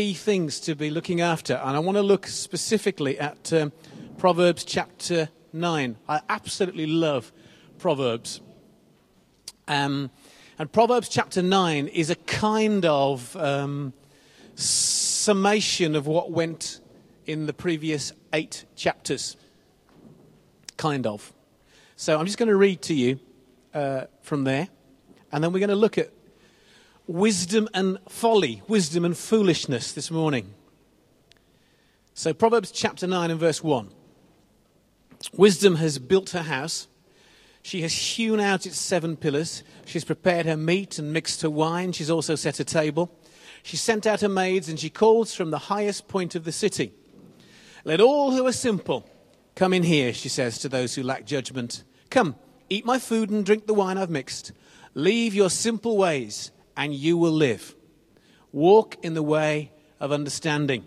Key things to be looking after, and I want to look specifically at Proverbs chapter 9. I absolutely love Proverbs. And Proverbs chapter 9 is a kind of summation of what went in the previous 8 chapters. Kind of. So I'm just going to read to you from there, and then we're going to look at wisdom and folly, wisdom and foolishness this morning. So Proverbs chapter 9 and verse 1. Wisdom has built her house. She has hewn out its 7 pillars. She's prepared her meat and mixed her wine. She's also set a table. She sent out her maids, and she calls from the highest point of the city. Let all who are simple come in here, she says to those who lack judgment. Come, eat my food and drink the wine I've mixed. Leave your simple ways, and you will live. Walk in the way of understanding.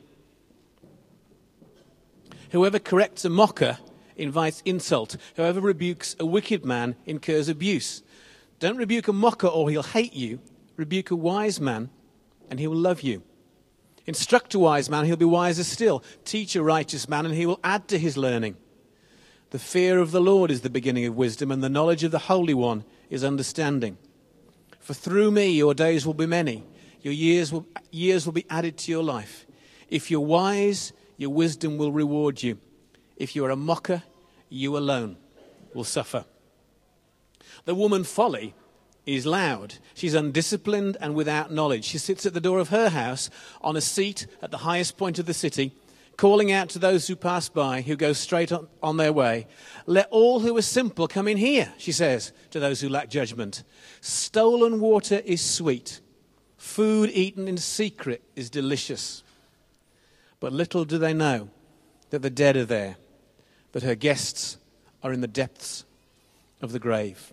Whoever corrects a mocker invites insult. Whoever rebukes a wicked man incurs abuse. Don't rebuke a mocker or he'll hate you. Rebuke a wise man and he will love you. Instruct a wise man, he'll be wiser still. Teach a righteous man and he will add to his learning. The fear of the Lord is the beginning of wisdom, and the knowledge of the Holy One is understanding. For through me your days will be many. Your years will be added to your life. If you're wise, your wisdom will reward you. If you are a mocker, you alone will suffer. The woman folly is loud. She's undisciplined and without knowledge. She sits at the door of her house on a seat at the highest point of the city, calling out to those who pass by, who go straight on their way. Let all who are simple come in here, she says to those who lack judgment. Stolen water is sweet. Food eaten in secret is delicious. But little do they know that the dead are there, that her guests are in the depths of the grave.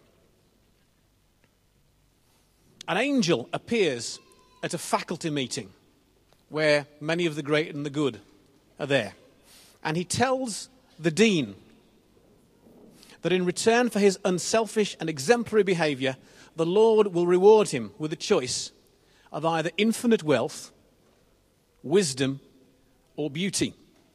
An angel appears at a faculty meeting where many of the great and the good are there. And he tells the dean that in return for his unselfish and exemplary behavior, the Lord will reward him with a choice of either infinite wealth, wisdom, or beauty.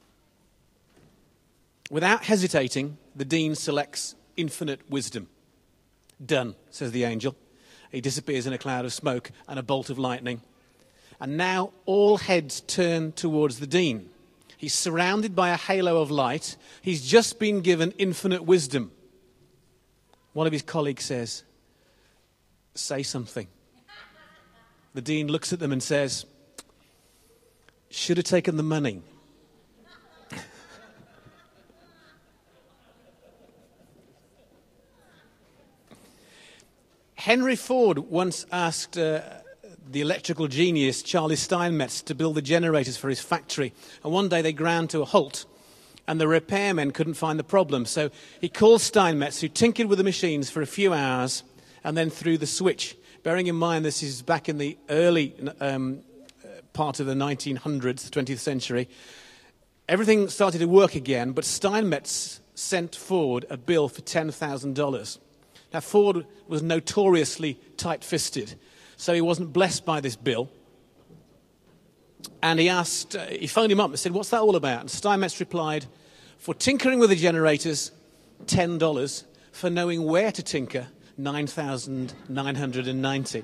Without hesitating, the dean selects infinite wisdom. Done, says the angel. He disappears in a cloud of smoke and a bolt of lightning. And now all heads turn towards the dean. He's surrounded by a halo of light. He's just been given infinite wisdom. One of his colleagues says, say something. The dean looks at them and says, should have taken the money. Henry Ford once asked the electrical genius Charlie Steinmetz to build the generators for his factory. And one day they ground to a halt and the repairmen couldn't find the problem. So he called Steinmetz, who tinkered with the machines for a few hours and then threw the switch. Bearing in mind this is back in the early part of the 1900s, the 20th century. Everything started to work again, but Steinmetz sent Ford a bill for $10,000. Now, Ford was notoriously tight-fisted, so he wasn't blessed by this bill. And he phoned him up and said, what's that all about? And Steinmetz replied, for tinkering with the generators, $10. For knowing where to tinker, $9,990.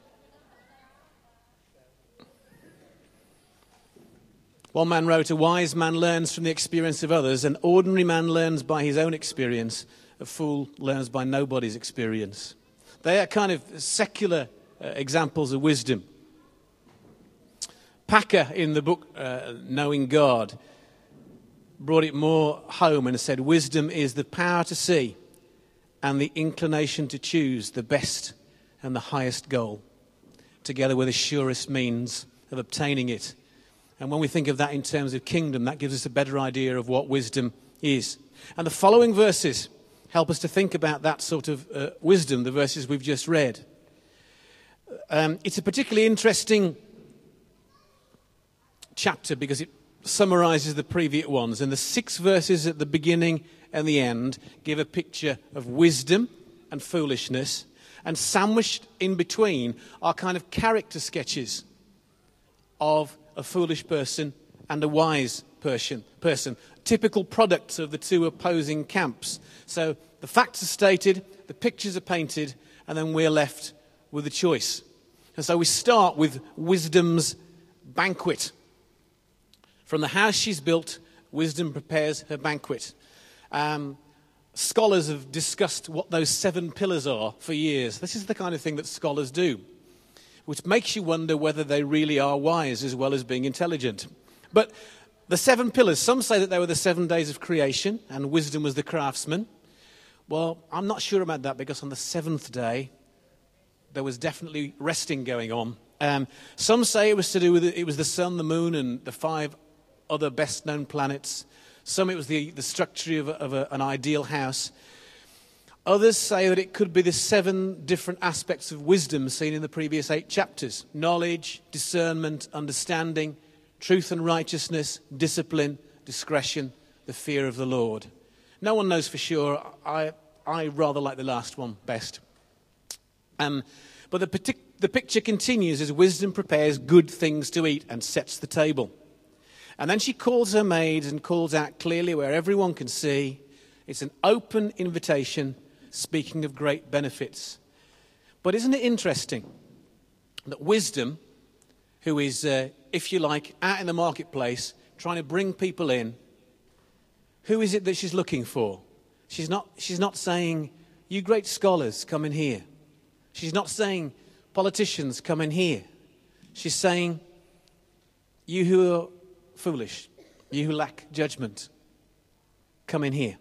One man wrote, a wise man learns from the experience of others. An ordinary man learns by his own experience. A fool learns by nobody's experience. They are kind of secular examples of wisdom. Packer, in the book Knowing God, brought it more home and said, wisdom is the power to see and the inclination to choose the best and the highest goal, together with the surest means of obtaining it. And when we think of that in terms of kingdom, that gives us a better idea of what wisdom is. And the following verses help us to think about that sort of wisdom, the verses we've just read. It's a particularly interesting chapter because it summarizes the previous ones. And the 6 verses at the beginning and the end give a picture of wisdom and foolishness. And sandwiched in between are kind of character sketches of a foolish person and a wise person. Typical products of the two opposing camps. So the facts are stated, the pictures are painted, and then we're left with a choice. And so we start with wisdom's banquet. From the house she's built, wisdom prepares her banquet. Scholars have discussed what those 7 pillars are for years. This is the kind of thing that scholars do, which makes you wonder whether they really are wise as well as being intelligent. But the 7 pillars, some say that they were the 7 days of creation and wisdom was the craftsman. Well, I'm not sure about that because on the 7th day, there was definitely resting going on. Some say it was to do with it was the sun, the moon, and the 5 other best-known planets. Some it was the structure of an ideal house. Others say that it could be the 7 different aspects of wisdom seen in the previous 8 chapters. Knowledge, discernment, understanding, truth and righteousness, discipline, discretion, the fear of the Lord. No one knows for sure. I rather like the last one best. But the picture continues as wisdom prepares good things to eat and sets the table. And then she calls her maids and calls out clearly where everyone can see. It's an open invitation, speaking of great benefits. But isn't it interesting that wisdom, who is, if you like, out in the marketplace, trying to bring people in, who is it that she's looking for? She's not saying, you great scholars, come in here. She's not saying, politicians, come in here. She's saying, you who are foolish, you who lack judgment, come in here.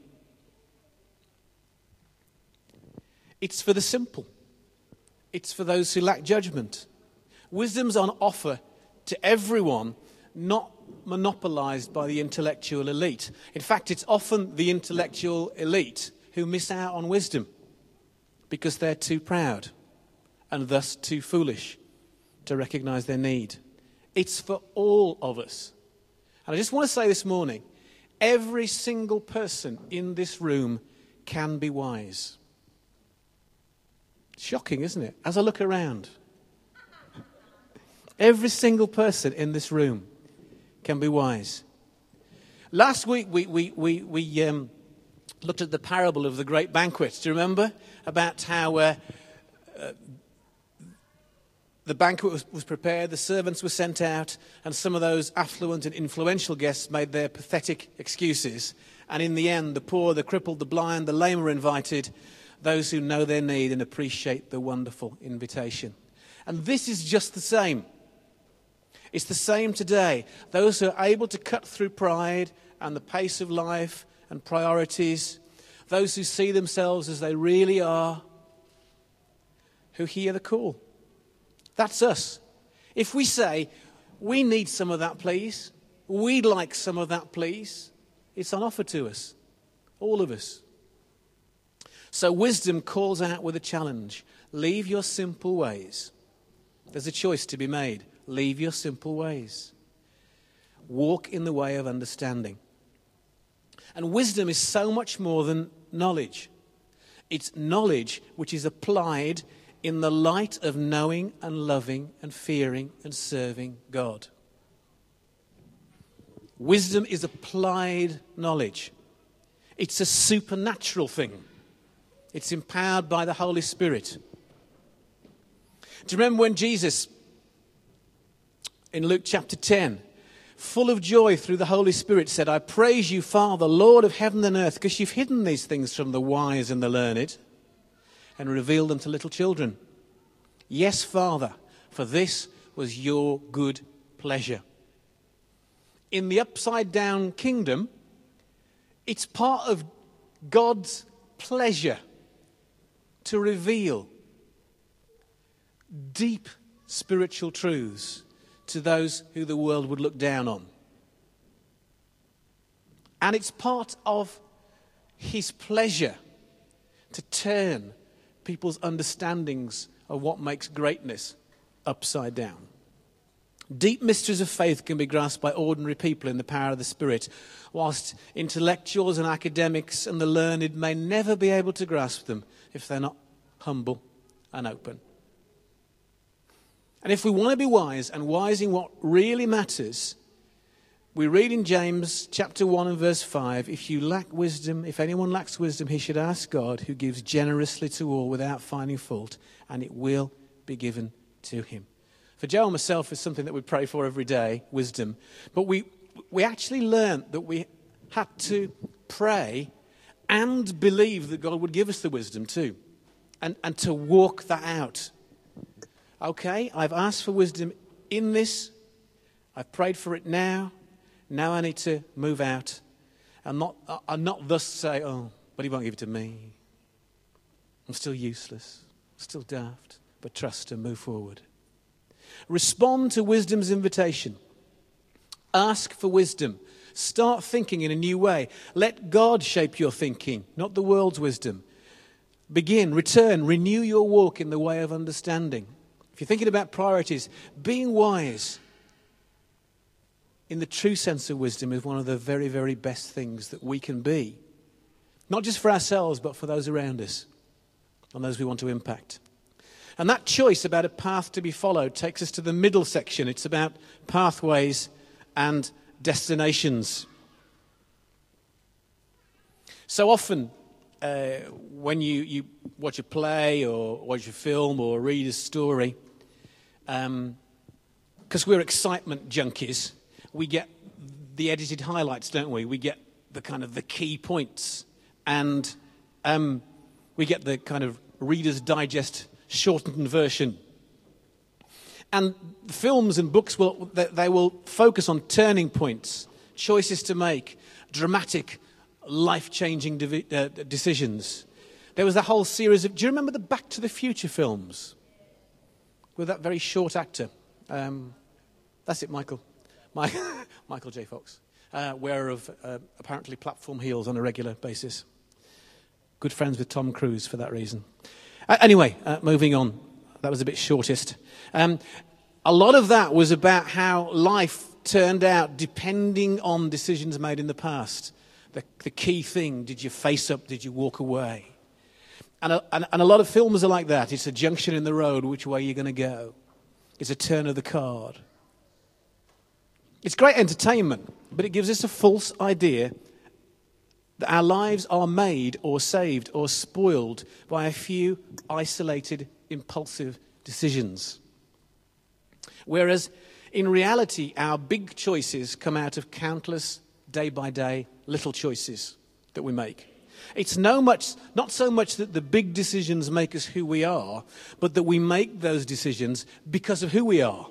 It's for the simple. It's for those who lack judgment. Wisdom's on offer to everyone, not monopolized by the intellectual elite. In fact, it's often the intellectual elite who miss out on wisdom because they're too proud and thus too foolish to recognize their need. It's for all of us. And I just want to say this morning, every single person in this room can be wise. Shocking, isn't it? As I look around, every single person in this room can be wise. Last week we looked at the parable of the great banquet. Do you remember? About how the banquet was prepared, the servants were sent out, and some of those affluent and influential guests made their pathetic excuses. And in the end, the poor, the crippled, the blind, the lame were invited, those who know their need and appreciate the wonderful invitation. And this is just the same. It's the same today. Those who are able to cut through pride and the pace of life and priorities, those who see themselves as they really are, who hear the call. That's us. If we say, we need some of that, please, we'd like some of that, please, it's on offer to us, all of us. So wisdom calls out with a challenge. Leave your simple ways. There's a choice to be made. Leave your simple ways. Walk in the way of understanding. And wisdom is so much more than knowledge. It's knowledge which is applied in the light of knowing and loving and fearing and serving God. Wisdom is applied knowledge. It's a supernatural thing. It's empowered by the Holy Spirit. Do you remember when Jesus, in Luke chapter 10, full of joy through the Holy Spirit, said, I praise you, Father, Lord of heaven and earth, because you've hidden these things from the wise and the learned and revealed them to little children. Yes, Father, for this was your good pleasure. In the upside down kingdom, it's part of God's pleasure to reveal deep spiritual truths to those who the world would look down on. And it's part of his pleasure to turn people's understandings of what makes greatness upside down. Deep mysteries of faith can be grasped by ordinary people in the power of the Spirit, whilst intellectuals and academics and the learned may never be able to grasp them if they're not humble and open. And if we want to be wise and wise in what really matters, we read in James chapter 1 and verse 5, if you lack wisdom, if anyone lacks wisdom, he should ask God, who gives generously to all without finding fault, and it will be given to him. For Joe and myself, it's something that we pray for every day, wisdom. But we actually learned that we had to pray and believe that God would give us the wisdom too, and to walk that out. Okay, I've asked for wisdom in this. I've prayed for it now. Now I need to move out and not thus say, oh, but he won't give it to me. I'm still useless, still daft, but trust and move forward. Respond to wisdom's invitation. Ask for wisdom. Start thinking in a new way. Let God shape your thinking, not the world's wisdom. Begin, return, renew your walk in the way of understanding. If you're thinking about priorities, being wise in the true sense of wisdom is one of the very, very best things that we can be. Not just for ourselves, but for those around us and those we want to impact. And that choice about a path to be followed takes us to the middle section. It's about pathways and destinations. So often, when you watch a play or watch a film or read a story, because we're excitement junkies, we get the edited highlights, don't we? We get the kind of the key points, and we get the kind of Reader's Digest shortened version. And films and books will focus on turning points, choices to make, dramatic, life-changing decisions. There was a whole series of... Do you remember the Back to the Future films? With that very short actor. That's it, Michael J. Fox. Wearer of apparently platform heels on a regular basis. Good friends with Tom Cruise for that reason. Anyway, moving on. That was a bit shortest. A lot of that was about how life turned out depending on decisions made in the past. The key thing, did you face up, did you walk away? And a lot of films are like that. It's a junction in the road, which way you're going to go. It's a turn of the card. It's great entertainment, but it gives us a false idea that our lives are made or saved or spoiled by a few isolated, impulsive decisions. Whereas, in reality, our big choices come out of countless, day-by-day, little choices that we make. It's not so much that the big decisions make us who we are, but that we make those decisions because of who we are.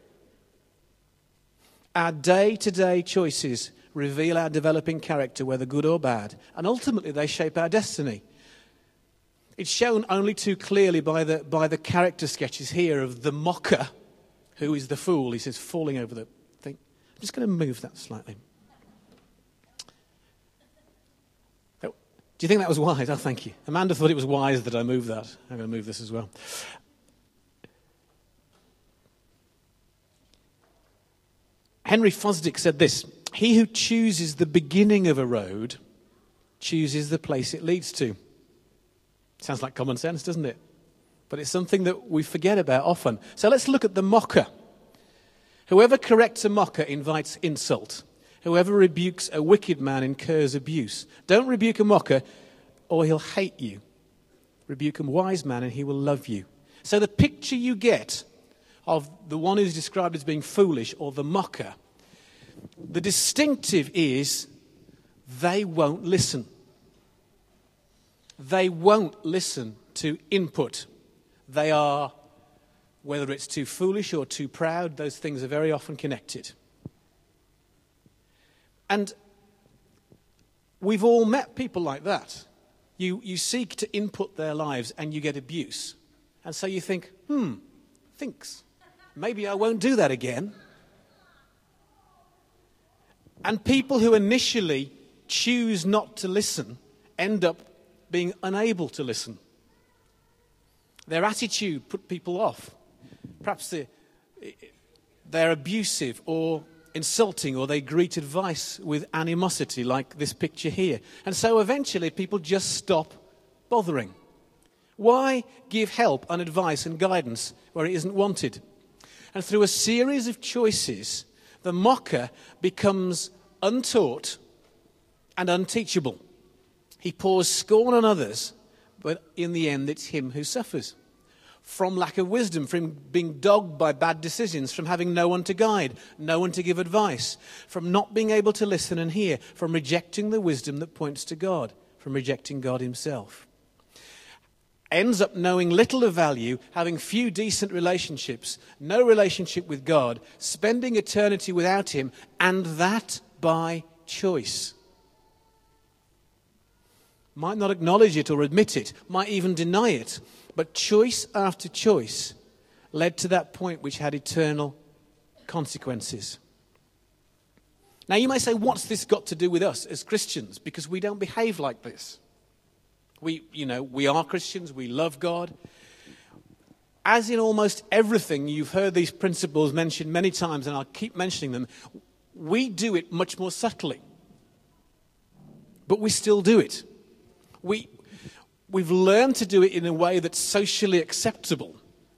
Our day-to-day choices reveal our developing character, whether good or bad, and ultimately they shape our destiny. It's shown only too clearly by the character sketches here of the mocker, who is the fool. He says, falling over the thing. I'm just going to move that slightly. Oh, do you think that was wise? Oh, thank you. Amanda thought it was wise that I moved that. I'm going to move this as well. Henry Fosdick said this: he who chooses the beginning of a road chooses the place it leads to. Sounds like common sense, doesn't it? But it's something that we forget about often. So let's look at the mocker. Whoever corrects a mocker invites insult. Whoever rebukes a wicked man incurs abuse. Don't rebuke a mocker or he'll hate you. Rebuke a wise man and he will love you. So the picture you get of the one who's described as being foolish or the mocker, the distinctive is they won't listen. They won't listen to input. They are, whether it's too foolish or too proud, those things are very often connected. And we've all met people like that. You seek to input their lives and you get abuse. And so you think, thinks, maybe I won't do that again. And people who initially choose not to listen end up being unable to listen. Their attitude put people off. Perhaps they're abusive or insulting, or they greet advice with animosity, like this picture here. And so eventually people just stop bothering. Why give help and advice and guidance where it isn't wanted? And through a series of choices, the mocker becomes untaught and unteachable. He pours scorn on others, but in the end it's him who suffers. From lack of wisdom, from being dogged by bad decisions, from having no one to guide, no one to give advice, from not being able to listen and hear, from rejecting the wisdom that points to God, from rejecting God himself. Ends up knowing little of value, having few decent relationships, no relationship with God, spending eternity without him, and that by choice. Might not acknowledge it or admit it, might even deny it, but choice after choice led to that point which had eternal consequences. Now you may say, what's this got to do with us as Christians? Because we don't behave like this. We are Christians, we love God. As in almost everything, you've heard these principles mentioned many times, and I'll keep mentioning them. We do it much more subtly. But we still do it. We've learned to do it in a way that's socially acceptable.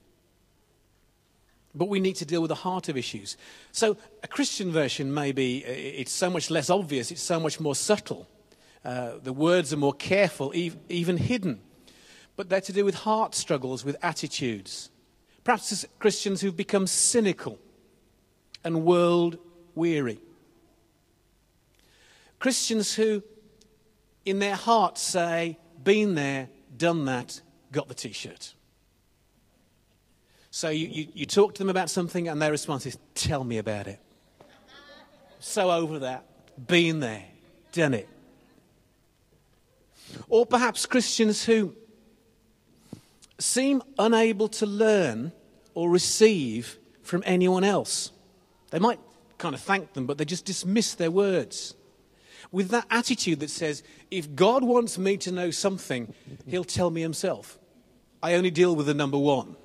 But we need to deal with the heart of issues. So a Christian version maybe, it's so much less obvious, it's so much more subtle. The words are more careful, even hidden. But they're to do with heart struggles, with attitudes. Perhaps as Christians who've become cynical and world-weary. Christians who, in their hearts, say, been there, done that, got the T-shirt. So you talk to them about something and their response is, tell me about it. So over that, been there, done it. Or perhaps Christians who seem unable to learn or receive from anyone else. They might kind of thank them, but they just dismiss their words. With that attitude that says, if God wants me to know something, he'll tell me himself. I only deal with the number one.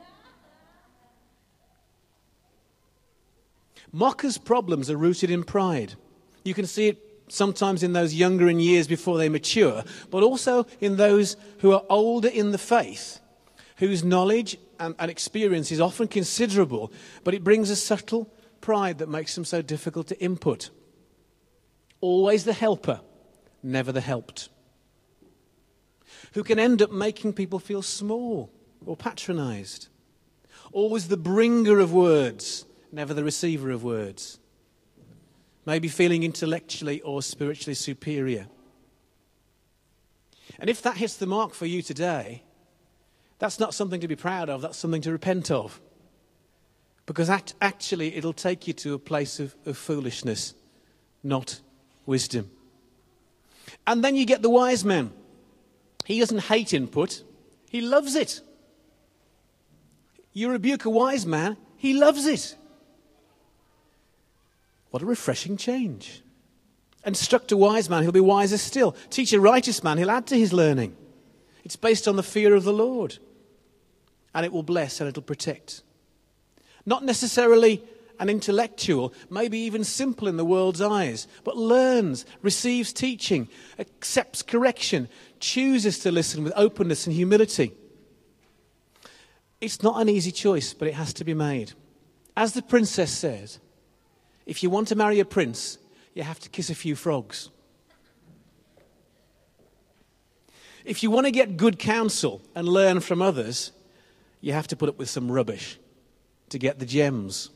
Mockers' problems are rooted in pride. You can see it sometimes in those younger in years before they mature, but also in those who are older in the faith, whose knowledge and experience is often considerable, but it brings a subtle pride that makes them so difficult to input. Always the helper, never the helped. Who can end up making people feel small or patronized. Always the bringer of words, never the receiver of words. Maybe feeling intellectually or spiritually superior. And if that hits the mark for you today, that's not something to be proud of, that's something to repent of. Because actually it'll take you to a place of foolishness, not wisdom. And then you get the wise man. He doesn't hate input, he loves it. You rebuke a wise man, he loves it. What a refreshing change. Instruct a wise man, he'll be wiser still. Teach a righteous man, he'll add to his learning. It's based on the fear of the Lord. And it will bless and it'll protect. Not necessarily an intellectual, maybe even simple in the world's eyes, but learns, receives teaching, accepts correction, chooses to listen with openness and humility. It's not an easy choice, but it has to be made. As the princess says, if you want to marry a prince, you have to kiss a few frogs. If you want to get good counsel and learn from others, you have to put up with some rubbish to get the gems.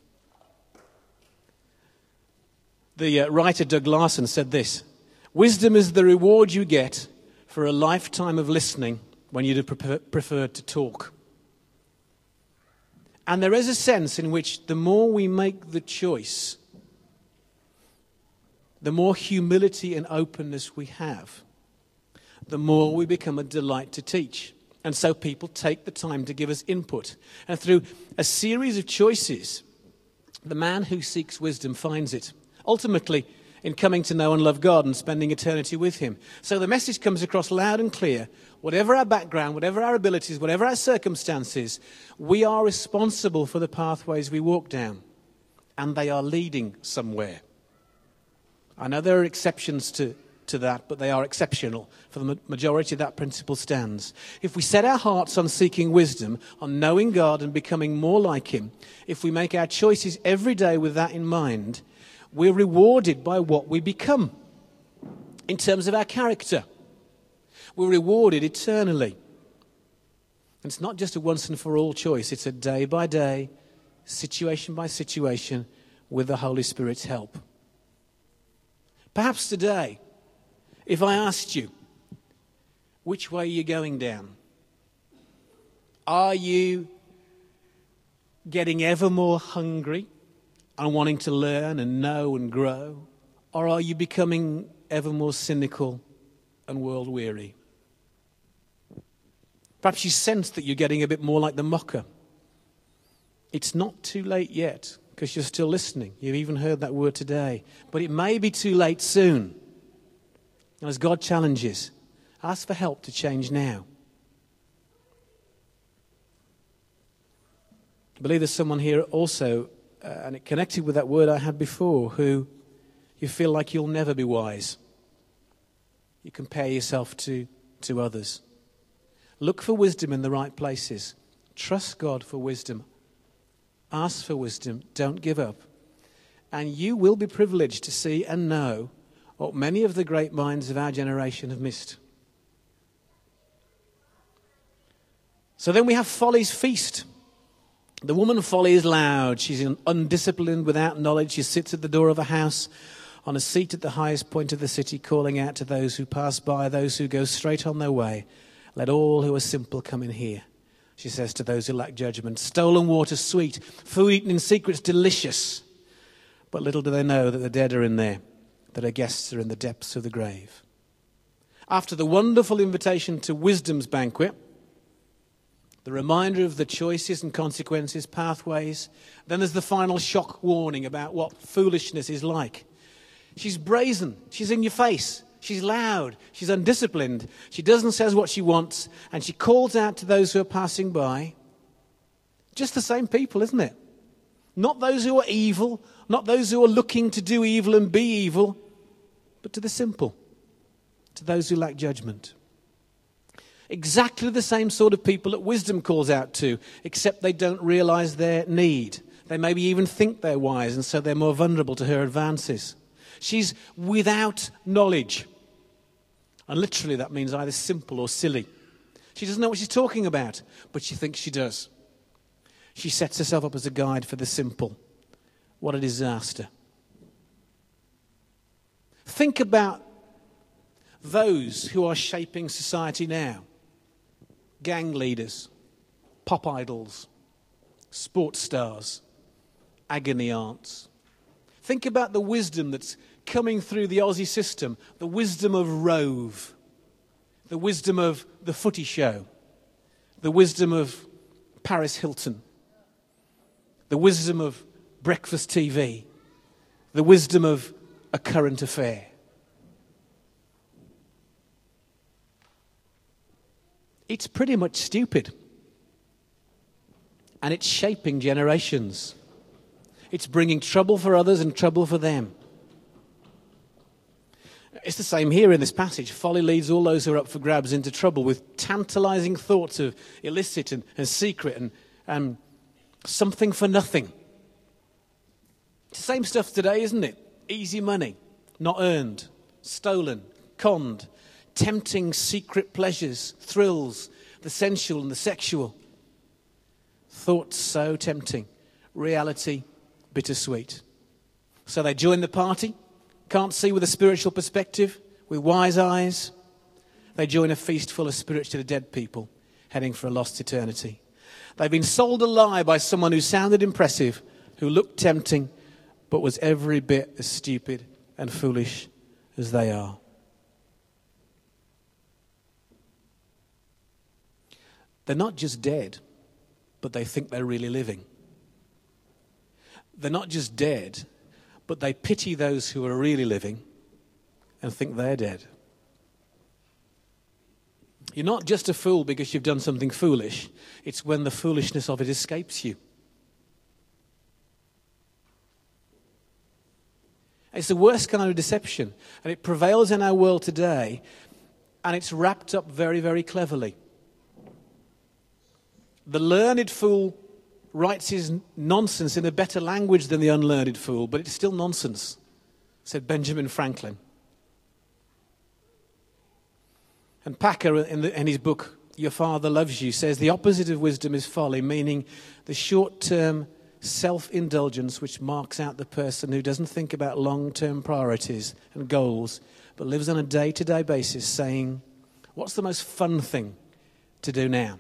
The writer Doug Larson said this: wisdom is the reward you get for a lifetime of listening when you'd have preferred to talk. And there is a sense in which the more we make the choice, the more humility and openness we have, the more we become a delight to teach. And so people take the time to give us input. And through a series of choices, the man who seeks wisdom finds it. Ultimately, in coming to know and love God and spending eternity with him. So the message comes across loud and clear. Whatever our background, whatever our abilities, whatever our circumstances, we are responsible for the pathways we walk down. And they are leading somewhere. I know there are exceptions to to that, but they are exceptional. For the majority, that principle stands. If we set our hearts on seeking wisdom, on knowing God and becoming more like him, if we make our choices every day with that in mind, we're rewarded by what we become in terms of our character. We're rewarded eternally. And it's not just a once and for all choice. It's a day by day, situation by situation, with the Holy Spirit's help. Perhaps today, if I asked you, which way are you going down? Are you getting ever more hungry and wanting to learn and know and grow? Or are you becoming ever more cynical and world-weary? Perhaps you sense that you're getting a bit more like the mocker. It's not too late yet, because you're still listening. You've even heard that word today. But it may be too late soon. And as God challenges, ask for help to change now. I believe there's someone here also, and it connected with that word I had before, who you feel like you'll never be wise. You compare yourself to others. Look for wisdom in the right places. Trust God for wisdom. Ask for wisdom. Don't give up. And you will be privileged to see and know what many of the great minds of our generation have missed. So then we have folly's feast. The woman folly is loud. She's undisciplined, without knowledge. She sits at the door of a house on a seat at the highest point of the city, calling out to those who pass by, those who go straight on their way. Let all who are simple come in here, she says to those who lack judgment. Stolen water sweet, food eaten in secret's delicious. But little do they know that the dead are in there, that her guests are in the depths of the grave. After the wonderful invitation to wisdom's banquet, the reminder of the choices and consequences, pathways, then there's the final shock warning about what foolishness is like. She's brazen, she's in your face. She's loud, she's undisciplined, she doesn't say what she wants, and she calls out to those who are passing by. Just the same people, isn't it? Not those who are evil, not those who are looking to do evil and be evil, but to the simple, to those who lack judgment. Exactly the same sort of people that wisdom calls out to, except they don't realize their need. They maybe even think they're wise, and so they're more vulnerable to her advances. She's without knowledge. And literally that means either simple or silly. She doesn't know what she's talking about, but she thinks she does. She sets herself up as a guide for the simple. What a disaster. Think about those who are shaping society now. Gang leaders, pop idols, sports stars, agony aunts. Think about the wisdom that's coming through the Aussie system, the wisdom of Rove, the wisdom of the footy show, the wisdom of Paris Hilton, the wisdom of breakfast TV, the wisdom of a current affair. It's pretty much stupid. And it's shaping generations. It's bringing trouble for others and trouble for them. It's the same here in this passage. Folly leads all those who are up for grabs into trouble with tantalizing thoughts of illicit and secret and something for nothing. It's the same stuff today, isn't it? Easy money, not earned, stolen, conned, tempting secret pleasures, thrills, the sensual and the sexual. Thoughts so tempting, reality bittersweet. So they join the party, can't see with a spiritual perspective, with wise eyes. They join a feast full of spiritually dead people heading for a lost eternity. They've been sold a lie by someone who sounded impressive, who looked tempting, but was every bit as stupid and foolish as they are. They're not just dead, but they think they're really living. They're not just dead, but they pity those who are really living and think they're dead. You're not just a fool because you've done something foolish. It's when the foolishness of it escapes you. It's the worst kind of deception, and it prevails in our world today, and it's wrapped up very, very cleverly. The learned fool writes his nonsense in a better language than the unlearned fool, but it's still nonsense, said Benjamin Franklin. And Packer, in his book, Your Father Loves You, says the opposite of wisdom is folly, meaning the short-term self-indulgence which marks out the person who doesn't think about long-term priorities and goals, but lives on a day-to-day basis saying, what's the most fun thing to do now?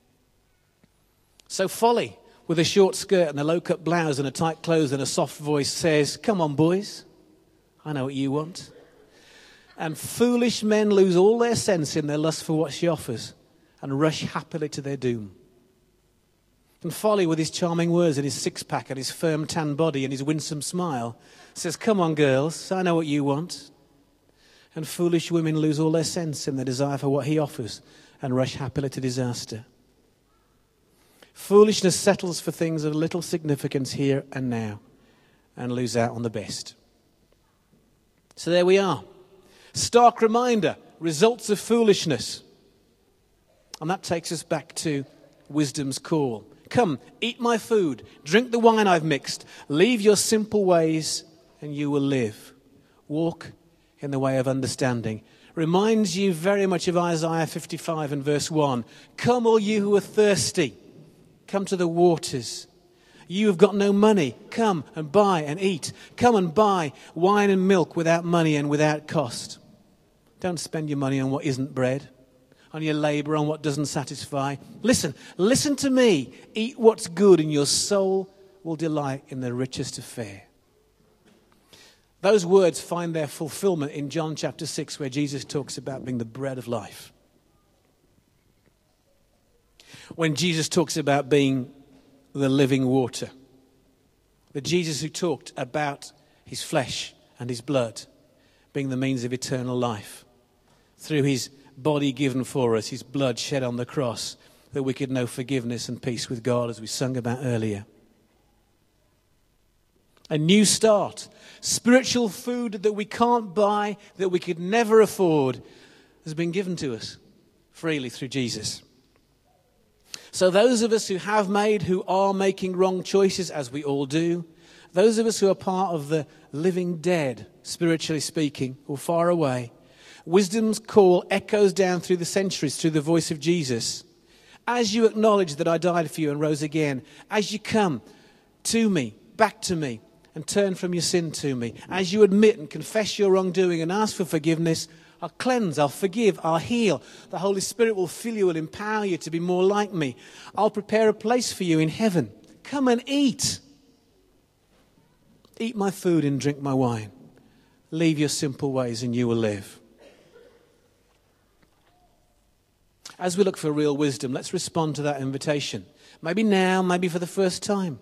So folly, with a short skirt and a low-cut blouse and a tight clothes and a soft voice, says, come on, boys, I know what you want. And foolish men lose all their sense in their lust for what she offers and rush happily to their doom. And folly, with his charming words and his six-pack and his firm tan body and his winsome smile, says, come on, girls, I know what you want. And foolish women lose all their sense in their desire for what he offers and rush happily to disaster. Foolishness settles for things of little significance here and now and lose out on the best. So there we are. Stark reminder, results of foolishness. And that takes us back to wisdom's call. Come, eat my food, drink the wine I've mixed, leave your simple ways and you will live. Walk in the way of understanding. Reminds you very much of Isaiah 55 and verse 1. Come all you who are thirsty, come to the waters. You have got no money, come and buy and eat. Come and buy wine and milk without money and without cost. Don't spend your money on what isn't bread, on your labor, on what doesn't satisfy. Listen to me. Eat what's good and your soul will delight in the richest of fare. Those words find their fulfillment in John chapter 6, where Jesus talks about being the bread of life. When Jesus talks about being the living water. The Jesus who talked about his flesh and his blood being the means of eternal life. Through his body given for us, his blood shed on the cross, that we could know forgiveness and peace with God, as we sung about earlier. A new start. Spiritual food that we can't buy, that we could never afford, has been given to us freely through Jesus. So those of us who have made, who are making wrong choices, as we all do, those of us who are part of the living dead, spiritually speaking, or far away, wisdom's call echoes down through the centuries through the voice of Jesus. As you acknowledge that I died for you and rose again, as you come to me, back to me, and turn from your sin to me, as you admit and confess your wrongdoing and ask for forgiveness, I'll cleanse, I'll forgive, I'll heal. The Holy Spirit will fill you, will empower you to be more like me. I'll prepare a place for you in heaven. Come and eat. Eat my food and drink my wine. Leave your simple ways and you will live. As we look for real wisdom, let's respond to that invitation. Maybe now, maybe for the first time.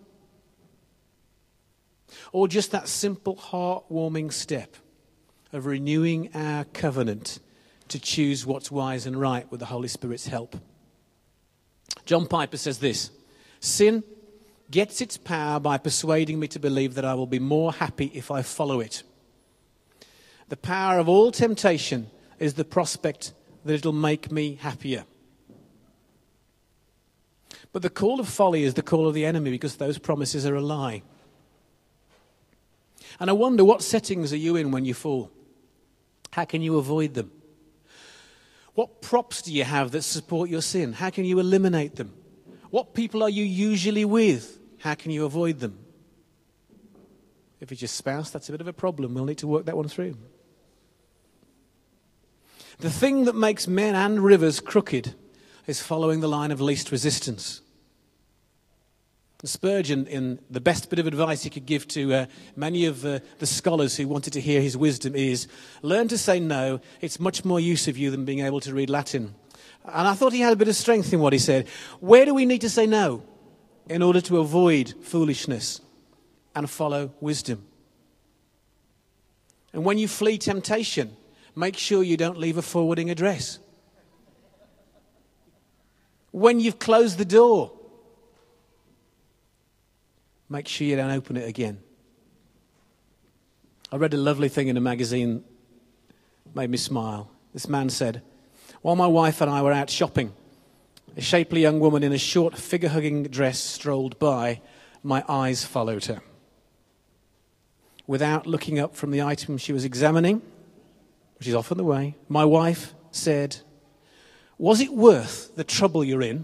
Or just that simple, heart-warming step of renewing our covenant to choose what's wise and right with the Holy Spirit's help. John Piper says this: sin gets its power by persuading me to believe that I will be more happy if I follow it. The power of all temptation is the prospect that it'll make me happier. But the call of folly is the call of the enemy, because those promises are a lie. And I wonder, what settings are you in when you fall? How can you avoid them? What props do you have that support your sin? How can you eliminate them? What people are you usually with? How can you avoid them? If it's your spouse, that's a bit of a problem. We'll need to work that one through. The thing that makes men and rivers crooked is following the line of least resistance. Spurgeon, in the best bit of advice he could give to many of the scholars who wanted to hear his wisdom, is learn to say no. It's much more use of you than being able to read Latin. And I thought he had a bit of strength in what he said. Where do we need to say no in order to avoid foolishness and follow wisdom? And when you flee temptation, make sure you don't leave a forwarding address. When you've closed the door, make sure you don't open it again. I read a lovely thing in a magazine, made me smile. This man said, while my wife and I were out shopping, a shapely young woman in a short figure-hugging dress strolled by. My eyes followed her. Without looking up from the item she was examining, which is often the way, my wife said, "Was it worth the trouble you're in?"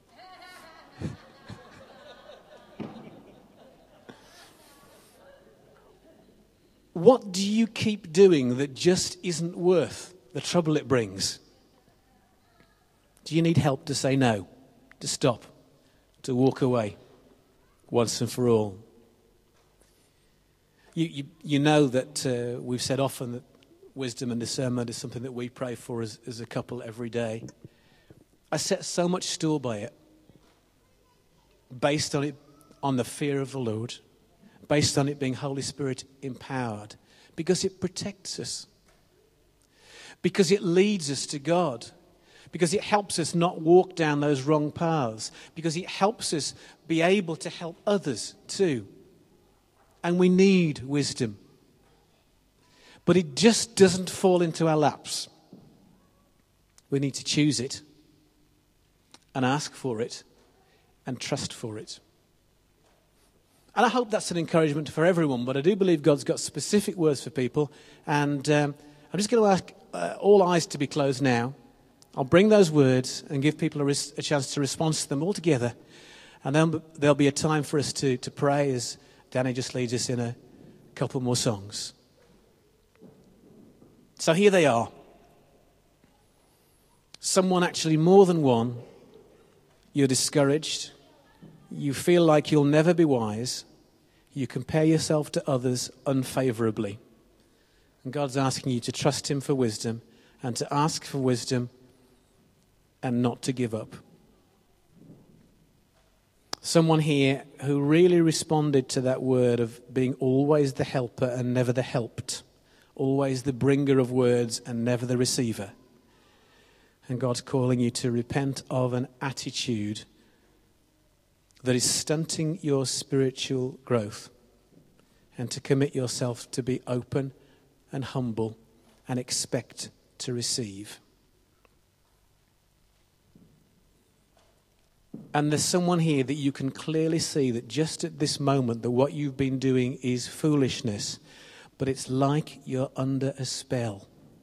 What do you keep doing that just isn't worth the trouble it brings? Do you need help to say no, to stop, to walk away once and for all? You know that we've said often that wisdom and discernment is something that we pray for as a couple every day. I set so much store by it, based on the fear of the Lord, based on it being Holy Spirit empowered, because it protects us, because it leads us to God, because it helps us not walk down those wrong paths, because it helps us be able to help others too. And we need wisdom. But it just doesn't fall into our laps. We need to choose it and ask for it and trust for it. And I hope that's an encouragement for everyone, but I do believe God's got specific words for people. And I'm just going to ask all eyes to be closed now. I'll bring those words and give people a chance to respond to them all together. And then there'll be a time for us to pray as Danny just leads us in a couple more songs. So here they are. Someone, actually more than one. You're discouraged. You feel like you'll never be wise. You compare yourself to others unfavorably. And God's asking you to trust him for wisdom and to ask for wisdom and not to give up. Someone here who really responded to that word of being always the helper and never the helped. Always the bringer of words and never the receiver. And God's calling you to repent of an attitude that is stunting your spiritual growth, and to commit yourself to be open and humble and expect to receive. And there's someone here that you can clearly see that just at this moment that what you've been doing is foolishness, but it's like you're under a spell.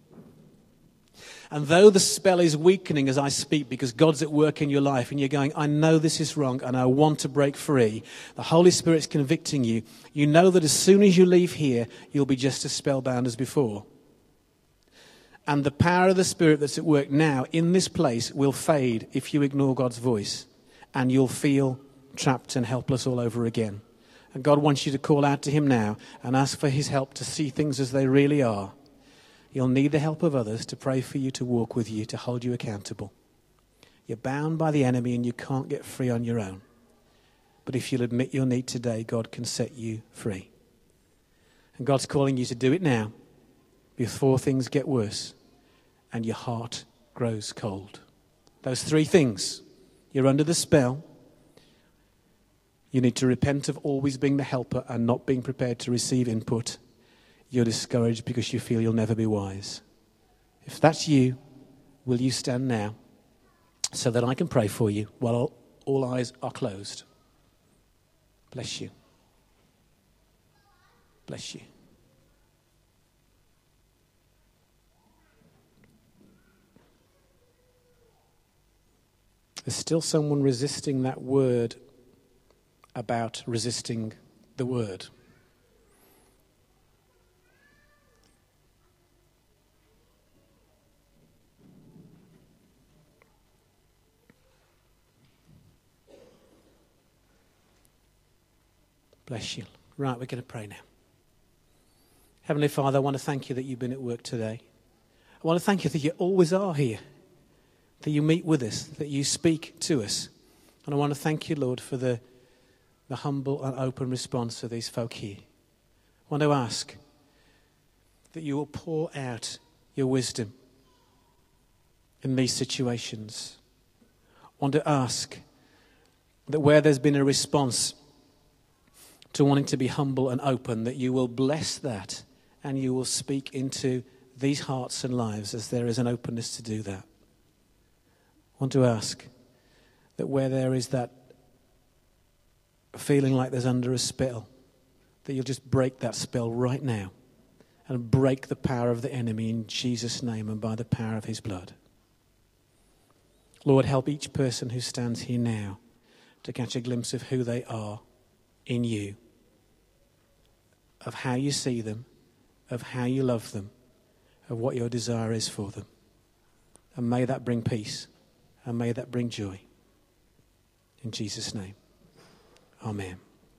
And though the spell is weakening as I speak because God's at work in your life and you're going, I know this is wrong and I want to break free. The Holy Spirit's convicting you. You know that as soon as you leave here, you'll be just as spellbound as before. And the power of the Spirit that's at work now in this place will fade if you ignore God's voice. And you'll feel trapped and helpless all over again. And God wants you to call out to him now and ask for his help to see things as they really are. You'll need the help of others to pray for you, to walk with you, to hold you accountable. You're bound by the enemy and you can't get free on your own. But if you'll admit your need today, God can set you free. And God's calling you to do it now before things get worse and your heart grows cold. Those three things. You're under the spell. You need to repent of always being the helper and not being prepared to receive input. You're discouraged because you feel you'll never be wise. If that's you, will you stand now so that I can pray for you while all eyes are closed? Bless you. Bless you. There's still someone resisting that word about resisting the word. Bless you. Right, we're going to pray now. Heavenly Father, I want to thank you that you've been at work today. I want to thank you that you always are here, that you meet with us, that you speak to us. And I want to thank you, Lord, for the humble and open response of these folk here. I want to ask that you will pour out your wisdom in these situations. I want to ask that where there's been a response to wanting to be humble and open, that you will bless that and you will speak into these hearts and lives as there is an openness to do that. I want to ask that where there is that feeling like there's under a spell, that you'll just break that spell right now and break the power of the enemy in Jesus' name and by the power of his blood. Lord, help each person who stands here now to catch a glimpse of who they are in you, of how you see them, of how you love them, of what your desire is for them. And may that bring peace, and may that bring joy. In Jesus' name, amen.